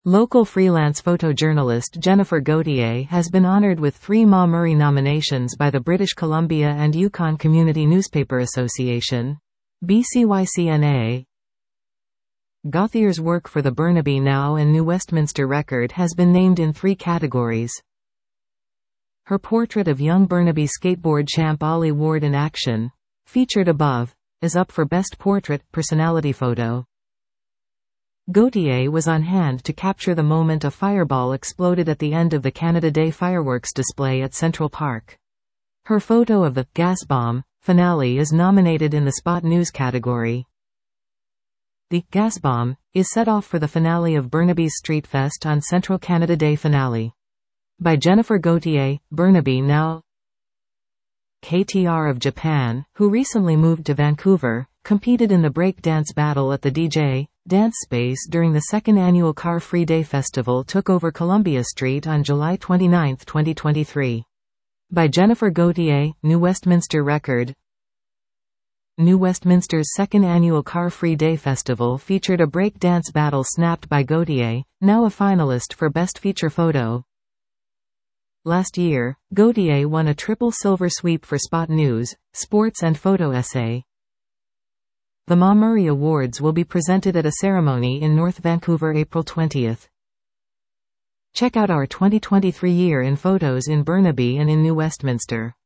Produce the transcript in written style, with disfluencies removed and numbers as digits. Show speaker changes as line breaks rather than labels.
Local freelance photojournalist Jennifer Gauthier has been honored with 3 Ma Murray nominations by the British Columbia and Yukon Community Newspaper Association, BCYCNA. Gauthier's work for the Burnaby Now and New Westminster Record has been named in 3 categories. Her portrait of young Burnaby skateboard champ Ollie Ward in action, featured above, is up for Best Portrait Personality Photo. Gauthier was on hand to capture the moment a fireball exploded at the end of the Canada Day fireworks display at Central Park. Her photo of the gas bomb finale is nominated in the Spot News category. The gas bomb is set off for the finale of Burnaby's Street Fest on Central Canada Day finale. By Jennifer Gauthier, Burnaby Now. KTR of Japan, who recently moved to Vancouver, competed in the break dance battle at the DJ Dance Space during the 2nd annual Car Free Day Festival took over Columbia Street on July 29, 2023. By Jennifer Gauthier, New Westminster Record. New Westminster's 2nd annual Car Free Day Festival featured a break dance battle snapped by Gauthier, now a finalist for Best Feature Photo. Last year, Gauthier won a triple silver sweep for Spot News, Sports and Photo Essay. The Ma Murray Awards will be presented at a ceremony in North Vancouver April 20. Check out our 2023 Year in Photos in Burnaby and in New Westminster.